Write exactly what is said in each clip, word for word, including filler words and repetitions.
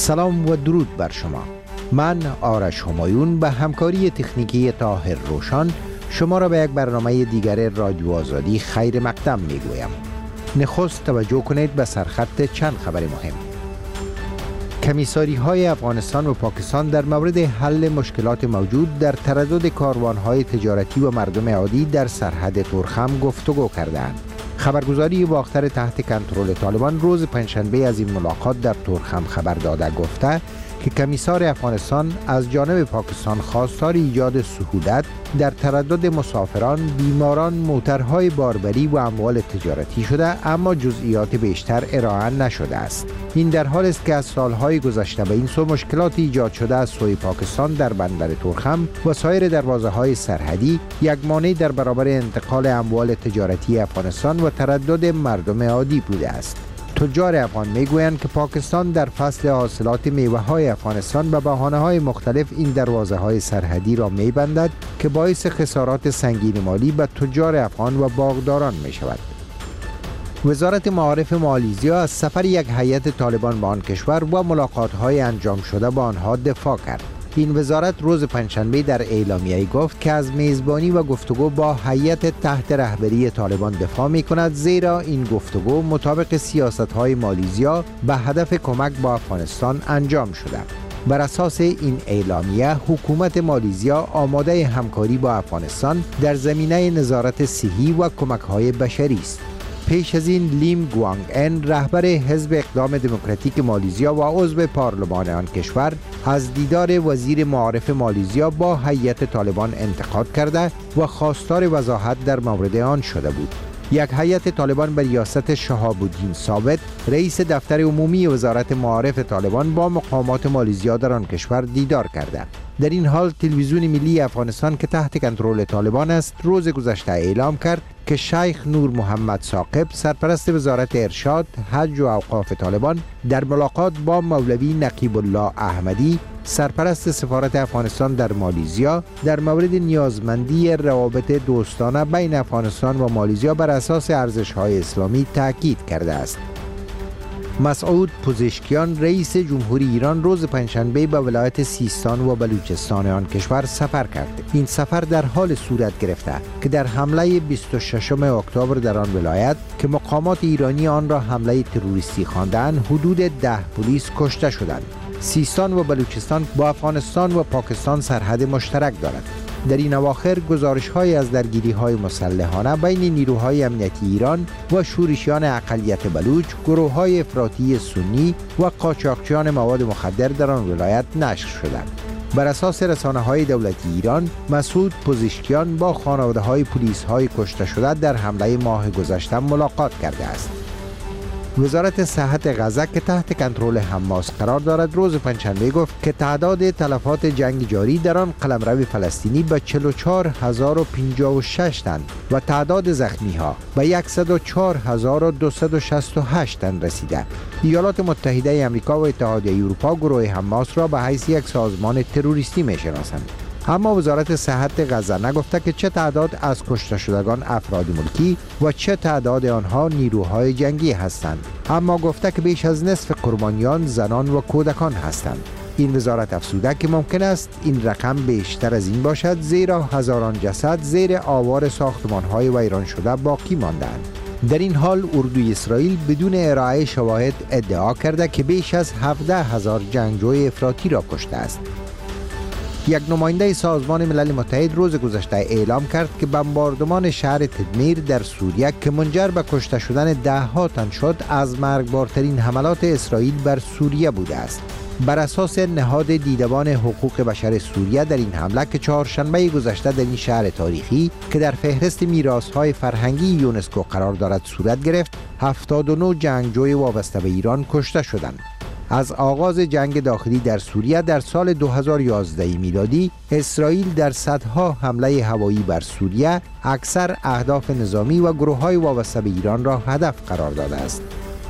سلام و درود بر شما. من آرش همایون به همکاری تکنیکی طاهر روشان شما را به یک برنامه دیگر رادیو آزادی خیر مقدم می گویم. نخست توجه کنید به سرخط چند خبر مهم. کمیساری های افغانستان و پاکستان در مورد حل مشکلات موجود در تردد کاروان های تجارتی و مردم عادی در سرحد تورخم گفتگو کردند. خبرگزاری باختر تحت کنترل طالبان روز پنجشنبه از این ملاقات در تورخم خبر داده گفته که کمیسار افغانستان از جانب پاکستان خواستار ایجاد سهولت در تردد مسافران، بیماران، موترهای باربری و اموال تجارتی شده، اما جزئیات بیشتر ارائه نشده است. این در حال است که از سالهای گذشته به این سو مشکلات ایجاد شده از سوی پاکستان در بندر تورخم و سایر دروازه‌های سرحدی یک مانع در برابر انتقال اموال تجارتی افغانستان و تردد مردم عادی بوده است. تجار افغان میگویند که پاکستان در فصل حاصلات میوه‌های افغانستان به بهانه‌های مختلف این دروازه‌های سرحدی را می‌بندد که باعث خسارات سنگین مالی به تجار افغان و باغداران می‌شود. وزارت معارف مالیزیا از سفر یک هیئت طالبان به آن کشور و ملاقات‌های انجام شده با آنها دفاع کرد. این وزارت روز پنجشنبه در اعلامیه گفت که از میزبانی و گفتگو با هیئت تحت رهبری طالبان دفاع می‌کند، زیرا این گفتگو مطابق سیاست‌های مالیزیا به هدف کمک با افغانستان انجام شده. بر اساس این اعلامیه حکومت مالیزیا آماده همکاری با افغانستان در زمینه نظارت صحی و کمک‌های بشری است. پیش از این لیم گوانگ ان رهبر حزب اقدام دموکراتیک مالیزیا و عضو پارلمان آن کشور از دیدار وزیر معارف مالیزیا با هیئت طالبان انتقاد کرده و خواستار وضاحت در مورد آن شده بود. یک هیئت طالبان به ریاست شهاب الدین ثابت رئیس دفتر عمومی وزارت معارف طالبان با مقامات مالیزیا در آن کشور دیدار کرده. در این حال تلویزیون ملی افغانستان که تحت کنترل طالبان است روز گذشته اعلام کرد که شیخ نور محمد ثاقب سرپرست وزارت ارشاد، حج و اوقاف طالبان در ملاقات با مولوی نقیب الله احمدی سرپرست سفارت افغانستان در مالیزیا در مورد نیازمندی روابط دوستانه بین افغانستان و مالیزیا بر اساس ارزش‌های اسلامی تاکید کرده است. مسعود پزشکیان رئیس جمهوری ایران روز پنجشنبه به ولایت سیستان و بلوچستان آن کشور سفر کرد. این سفر در حال صورت گرفته که در حمله بیست و ششم اکتبر در آن ولایت که مقامات ایرانی آن را حمله تروریستی خواندند حدود ده پلیس کشته شدند. سیستان و بلوچستان با افغانستان و پاکستان سرحد مشترک دارد. در این اواخر گزارش‌های از درگیری‌های مسلحانه بین نیروهای امنیتی ایران و شورشیان اقلیت بلوچ، گروه‌های افراطی سنی و قاچاقچیان مواد مخدر در آن ولایت نشر شدند. بر اساس رسانه‌های دولتی ایران، مسعود پزشکیان با خانواده‌های پلیس‌های کشته شده در حمله ماه گذشته ملاقات کرده است. وزارت صحت غزه که تحت کنترل حماس قرار دارد روز پنجشنبه گفت که تعداد تلفات جنگ جاری در آن قلمرو فلسطینی به چهل و چهار هزار و پنجاه و شش تن و تعداد زخمی ها به صد و چهار هزار و دویست و شصت و هشت تن رسیده. ایالات متحده آمریکا و اتحادیه اروپا گروه حماس را به حیث یک سازمان تروریستی می‌شناسند. اما وزارت صحت غزه نگفته که چه تعداد از کشته شدگان افراد ملکی و چه تعداد آنها نیروهای جنگی هستند، اما گفته که بیش از نصف قربانیان زنان و کودکان هستند. این وزارت افزوده که ممکن است این رقم بیشتر از این باشد، زیرا هزاران جسد زیر آوار ساختمان‌های ویران شده باقی مانده‌اند. در این حال اردوی اسرائیل بدون ارائه شواهد ادعا کرده که بیش از هفده هزار جنگجوی افراطی را کشته است. یک نماینده سازمان ملل متحد روز گذشته اعلام کرد که بمباردمان شهر تدمیر در سوریه که منجر به کشته شدن ده ها تن شد از مرگبارترین حملات اسرائیل بر سوریه بوده است. بر اساس نهاد دیدبان حقوق بشر سوریه در این حمله که چهارشنبه گذشته در این شهر تاریخی که در فهرست میراث‌های فرهنگی یونسکو قرار دارد صورت گرفت، هفتاد و نه جنگجوی وابسته به ایران کشته شدند. از آغاز جنگ داخلی در سوریه در سال دو هزار و یازده میلادی اسرائیل در صدها حمله هوایی بر سوریه اکثر اهداف نظامی و گروه‌های وابسته به ایران را هدف قرار داده است.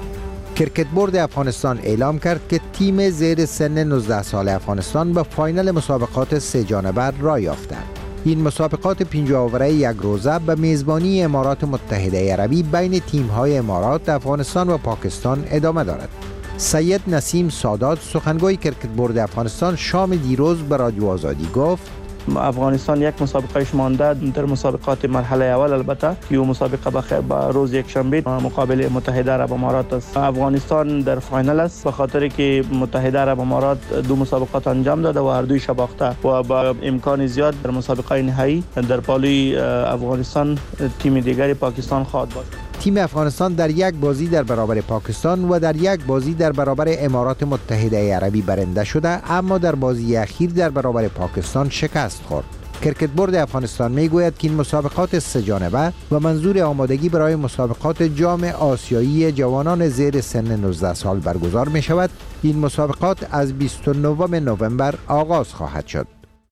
کرکت بورد افغانستان اعلام کرد که تیم زیر سن نوزده سال افغانستان به فاینال مسابقات سه جانبه را یافته. این مسابقات پنجاه اوره یک روزه به میزبانی امارات متحده عربی بین تیم‌های امارات، افغانستان و پاکستان ادامه دارد. سید نسیم سادات سخنگوی کرکت بورد افغانستان شام دیروز به رادیو آزادی گفت افغانستان یک مسابقهش مانده در مسابقات مرحله اول، البته یو مسابقه به با روز یک شنبه مقابل متحده عرب امارات است. افغانستان در فاینال است به خاطر که متحده عرب امارات دو مسابقات انجام داده و هر دوی باخته و با امکان زیاد در مسابقه نهایی در پالوی افغانستان تیم دیگری پاکستان خواهد بود. تیم افغانستان در یک بازی در برابر پاکستان و در یک بازی در برابر امارات متحده عربی برنده شده، اما در بازی اخیر در برابر پاکستان شکست خورد. کرکت بورد افغانستان میگوید که این مسابقات سه جانبه و منظور آمادگی برای مسابقات جام آسیایی جوانان زیر سن نوزده سال برگزار می شود. این مسابقات از بیست و نه نوامبر آغاز خواهد شد.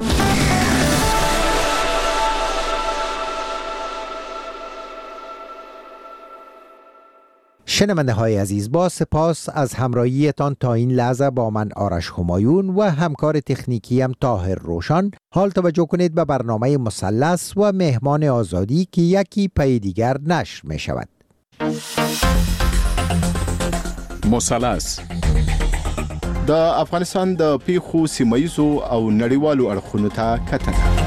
شنونده های عزیز، با سپاس از همراهیتان تا این لحظه با من آرش همایون و همکار تکنیکیم طاهر روشن. حال توجه کنید به برنامه مثلث و مهمان آزادی که یکی پی دیگر نشر می شود. مثلث د افغانستان د پیښو سیمایزو او نړیوالو اړخونو ته کتنه.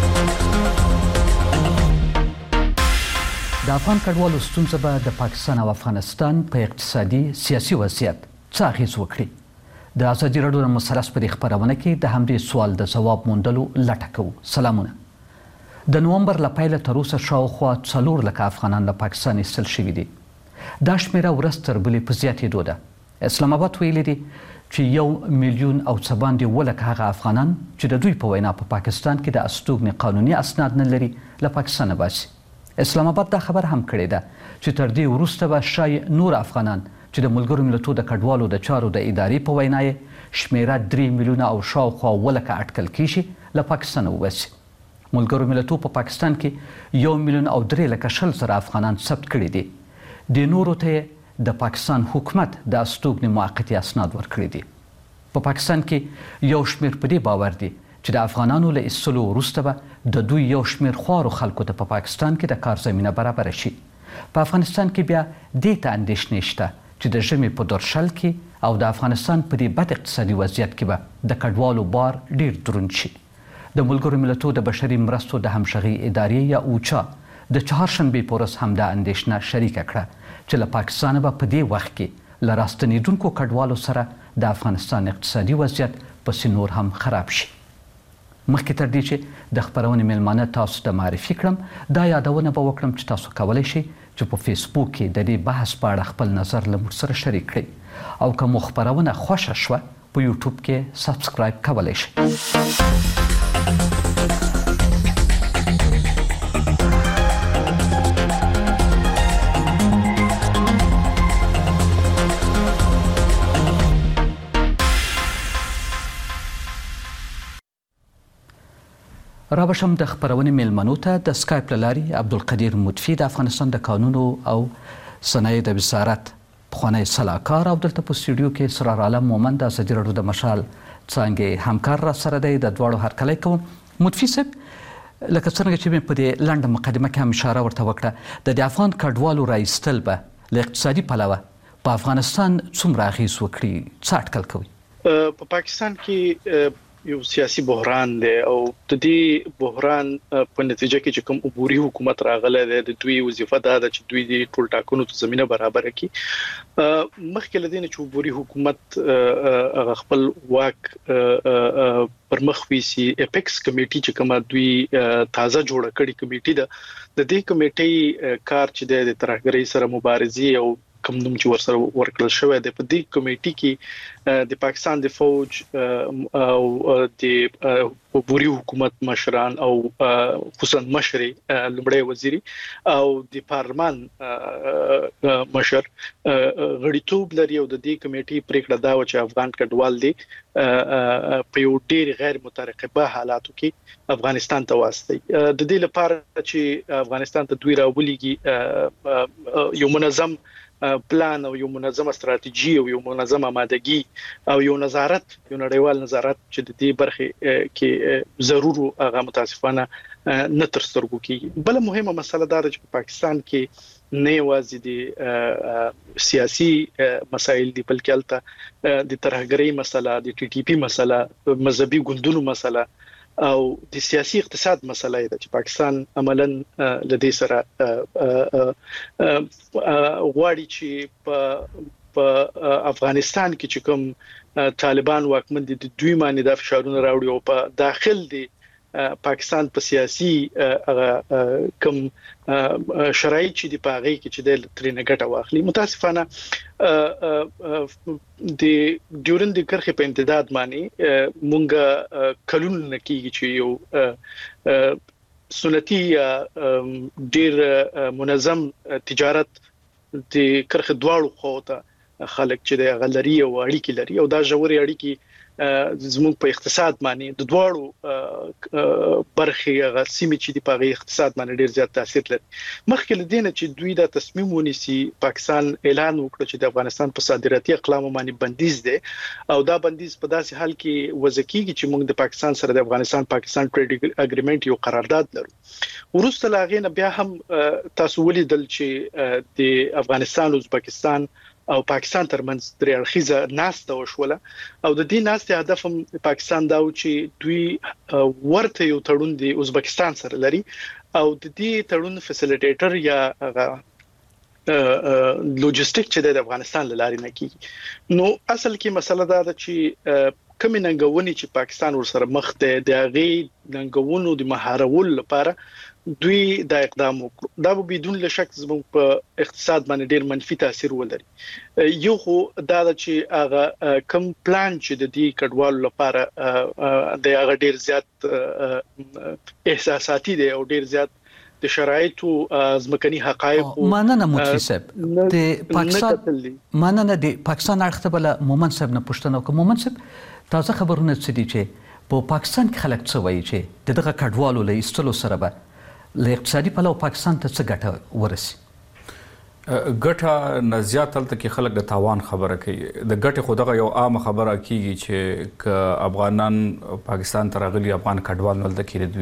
د افغان کډوالو ستونزه به د پاکستان او افغانستان په اقتصادي سیاسي وضعیت څه اغېز وکړي؟ د ازادي راډیو د مثلث په دې خپرونه کې د همدې سوال د ځواب موندلو لټه کوو. سلامونه. د نومبر له پیله تر اوسه شاوخوا څلور لکه افغانان له پاکستان ایستل شوي دي. دا شمېره ورځ تر بلې په زیاتېدو ده. اسلام آباد ویلي دي چې یو میلیون او څه باندې اووه لکه هغه افغانان چې د دوی په وینا په پاکستان کې د استوګنې قانوني اسناد نه لري له پاکستانه باسي. اسلام آباد دا خبر هم کړی ده چې تر دې وروسته به شاید نور افغانان چې د ملګرو ملتونو د کډوالو د چارو د ادارې په وینا یې شمیره درې میلیونه او شاوخوا اووه لکه اټکل کیږي له پاکستانه وباسي. ملګرو ملتونو په پاکستان کې یو میلیون او درې لکه شل زره افغانان ثبت کړي دي. د نورو ته د پاکستان حکومت د استوګنې موقتي اسناد ورکړي دي. په پاکستان کې یو شمېر په دې باور دي چې د افغانانو له ایستلو وروسته به د دوی یو شمېر خوارو خلکو ته په پاکستان کې د کار زمینه برابره شي. په افغانستان کې بیا دې ته اندېښنې شته چې د ژمي په دورشل کې او د افغانستان په دې بد اقتصادي وضعیت کې به د کډوالو بار ډیر دروند شي. د ملګرو ملتونو د بشري مرستو د همغږۍ ادارې یا اوچا د چهارشنبې په ورځ همدا اندېښنه شریکه کړه چې له پاکستانه به په دې وخت کې له راستنېدونکو کډوالو سره د افغانستان اقتصادي وضعیت پسې نور هم خراب شي. مخکې تر دې چې د خپرونې میلمانه تاسو ته معرفي کړم، دا یادونه به وکړم چې تاسو کولی شئ چې په فیسبوک کې د دې بحث په اړه خپل نظر له موږ سره شریک کړئ او که مو خپرونه خوښه شوه په یوټیوب کې سبسکرایب کولی شئ. را بشم د خپرونې میلمنو ته د سکایپ له لارې عبدالقدیر مطفي د افغانستان د قانونو او صنایع د وزارت پخوانی سلاکار او دلته په سټوډیو کې اسرار عالم مومند د ازادي راډیو د مشال څانګې همکار را سره دی. د دواړو هرکلی کوم. مطفي صاحب، لکه څرنګه چې مې په دې لنډه مقدمه کې هم اشاره ورته وکړه، د دې افغان کډوالو رایستل به له اقتصادي پلوه په افغانستان څومره اغېز وکړي؟ څه اټکل کوي؟ په پاکستان کې یو سیاسي بحران دی او د دې بحران په نتیجه کې چې کوم عبوري حکومت راغله ده، د دوی وظیفه ده چې دوی د ټول ټاکنو ته زمينه برابر کړي. مخکې لدین چې عبوري حکومت خپل واک پر مخ ویسي، اپیکس کمیټي چې کومه دوی تازه جوړه کړې کمیټي ده، د دې کمیټي کار چې د ترهګرۍ سره مبارزه او کوم نوم چې ورسره ورکړل شوی دی، په دې کمیټي کې د پاکستان د فوج او د عبوري حکومت مشران او خصوصا مشري لمړی وزیری او د پارلمان مشر غړیتوب لري او د دې کمیټي پریکړه دا و چې افغان کډوال دي په یو ډیر غیر مترقبه حالاتو کې افغانستان ته واسطي. د دې لپاره چې افغانستان ته دوی راولېږي یو منظم پلان او یو منظمه استراتیژي او یو منظمه آمادګي او یو نظارت، یو نړیوال نظارت چې د دې برخه کې ضروري هغه متاسفانه نه تر سترګو کیږي. بل مهمه مسله دا ده چې په پاکستان کې نه یوازې د سیاسي مسایل دي بلکې البته د ترهګرۍ مسله، د ټي ټي پی مسله، مذهبي ګوندونو مسله او د سیاسي اقتصاد مسله ده چې پاکستان عملاً لدې سره غواړي چې په افغانستان کې چې کوم طالبان واکمن دي دوی باندې د فشارونو راوړي او په داخل دي پاکستان په سیاسي کم شرایط چې دی په هغه کې چې د ترینه ګټه واخلي. متاسفانه د ډیورند کرخه په امتداد باندې مونږه کلون نکیږي چې یو سنتي ډیر منظم تجارت د کرخه دواړو خواته خلک چې د غلري او اړیکې لري او دا ژورې اړیکې زموږ په اقتصاد باندې د دواړو برخې غسیمې چې د پاغي اقتصاد باندې ډیر زیات تاثیر لري. مخکې لدینه چې دوی دا تصمیم ونیسي پاکستان اعلان وکړ چې د افغانستان په صادراتي اقلام باندې بندیز ده او دا بندیز په داسې حال کې وځکیږي چې موږ د پاکستان سره د افغانستان پاکستان ټریډ اګریمنت یو قرارداد لرو. ورسته لاغې نه بیا هم تاسو ولیدل چې د افغانستان او ازبکستان او پاکستان ترمنځ درې اړخیزه ناسته وشوله او د دې ناستې هدف هم پاکستان دا و چې دوی ورته یو تړون دی ازبکستان سره لري او د دې تړون فیسیلیټیټر یا لوجستیک چې د افغانستان لاري نه کیږي. نو اصل کې مسله دا ده چې کوم ننګونی چې پاکستان ورسره مخ ده د هغه ننګونو د مهارول لپاره دوی دا اقدام وکړ. دا به بدون لشک زموږ په اقتصاد باندې ډیر منفي تاثیر ولري. یو خو دا چې هغه کم پلان چې د دې کډوالو لپاره د هغه ډیر زیات احساساتي دی او ډیر زیات د شرایطو ځمکني حقایق ماننه مفتي صاحب د پاکستان ماننه د پاکستان اړخ ته بل مومن صاحب نه پوښتنه وکړه. مومن صاحب تازه خبرونه څه دي چې په پاکستان کې خلک څه وایي چې دغه کډوالو له ایستلو سره به له اقتصادي پلوه پاکستان ته څه ګټه ورسي؟ ګټه نه زیات هلته کې خلک د تاوان خبره کوي. د ګټې خو دغه یو عامه خبره کیږي چې که افغانان پاکستان ته راغلي افغان کډوال نو هلته کې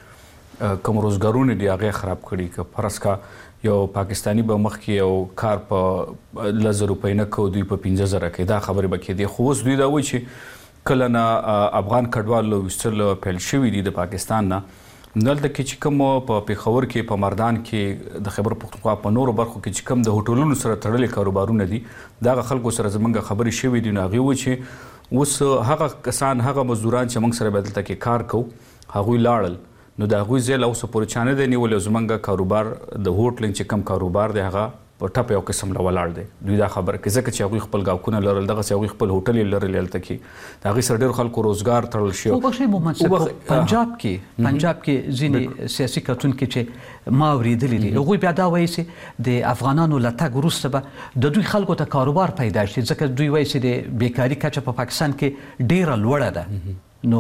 دوی کوم روزګارونه دي هغه خراب کړي. که فرض کا یو پاکستانی به مخکې یو کار په لس زره روپۍ نه کوو دوی په پنځه زره کوي، دا خبرې به کېدې. خو اوس دوی دا وایي چې کله نه افغان کډوال ویستل پیل شوي دي د پاکستان نه دلته کې چې کوم په پیښور کې په مردان کې د خیبر پښتونخوا په نورو برخو کې چې کوم د هوټلونو سره تړلي کاروبارونه دي دغه خلکو سره زمونږ خبرې شوي دي. نو هغوی وایي چې اوس هغه کسان هغه مزدوران چې موږ سره به دلته کې کار کوو هغوی لاړل نو د هغوی ځای له اوسه پورې چا نه دی نیولی. زمونږ کاروبار د هوټلینګ چې کوم کاروبار دی هغه په ټپ یو قسم له ولاړ دی. دوی دا خبره کوي ځکه چې هغوی خپل ګاوکونه لرل دغسې هغوی خپل هوټل یې لرل هلته کې د هغوی سره ډېرو خلکو روزګار تړل شوی. وبخښئ محمد صاحب پنجاب کې پنجاب کې ځینې سیاسي کتونکي چې ما اورېدلي دي هغوی بیا دا وایي چې د افغانانو له تګ وروسته به د دوی خلکو ته کاروبار پیدا شي ځکه دوی وایي چې د بیکاري کچه په پاکستان کې ډېره لوړه ده. نو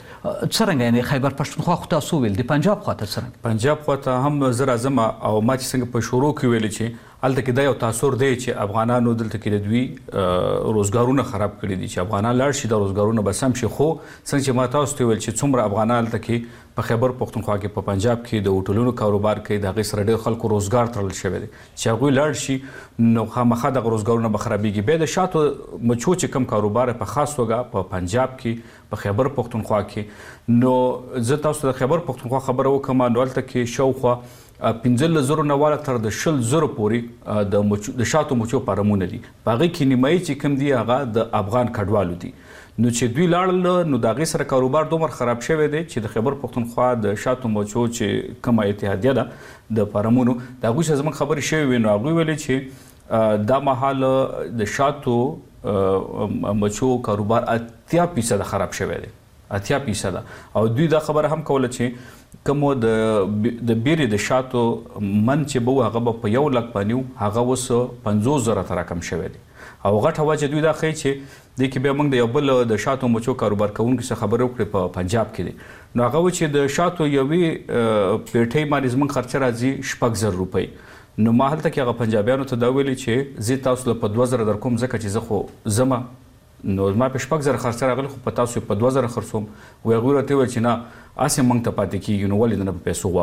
څرنګه یعنی خیبر پښتونخوا خو تاسو ویل د پنجاب خواته څرنګه پنجاب خواته هم زه راځم او ما چې څنګه په شروع کې ویلې چې هلته کې دا یو تاثر دی چې افغانانو دلته کې د دوی روزګارونه خراب کړي دي چې افغانان لاړ شي د روزګارونه به سم شي. خو څنګه چې ما تاسو ته ویل چې څومره افغانان هلته کې په خیبر پښتونخوا کې په پنجاب کې د هوټلونو کاروبار کوي د هغې سره ډېر خلکو روزګار تړل شوی دی چې هغوی لاړ شي نو خامخا دغه روزګارونه به خرابېږي. بیا د شاتو مچو چې کوم کاروبار په خاص توګه په پنجاب کې په خیبر پښتونخوا کې نو زه تاسو ته د خیبر پښتونخوا خبره وکړم نو هلته کې شاوخوا پنځلس زرو نه واله تر د شل زرو پورې د مچو د شاتو مچو فارمونه دي. په هغې کې نیمایي چې کوم دي هغه د افغان کډوالو دي. نو چې دوی لاړل نو د هغې سره کاروبار دومره خراب شوی دی چې د خیبر پښتونخوا د شاتو مچو چې کومه اتحادیه ده د فارمونو د هغوی سره زموږ خبرې شوې وې نو هغوی ویلې چې دا مهال د شاتو مچو کاروبار اتیا فیصده خراب شوی دی اتیا فیصده. او دوی دا خبره هم کوله چې کوم د د بیرې د شاتو من چې به و هغه به په یو لک باندې هغه اوس پنځوس زره ته راکم شوی دی. او غټه وجه دوی دا ښیي چې دې کې بیا موږ د یو بل د شاتو مچو کاروبار کوونکي څخه خبرې وکړې په پنجاب کې دی نو هغه و چې د شاتو یوې پیټۍ باندې زموږ خرچه راځي شپږ زره روپۍ. نو ما هلته کې هغه پنجابیانو ته دا ویلي چې زه تاسو له په دوه زره درکوم ځکه چې زه خو ځمه نو ما په شپږ زره خرڅ راغلی خو په تاسو په دوه زره خرڅوم و هغوی راته وویل چې نه هسې موږ ته پاتې کېږي نو ولې نه په پیسو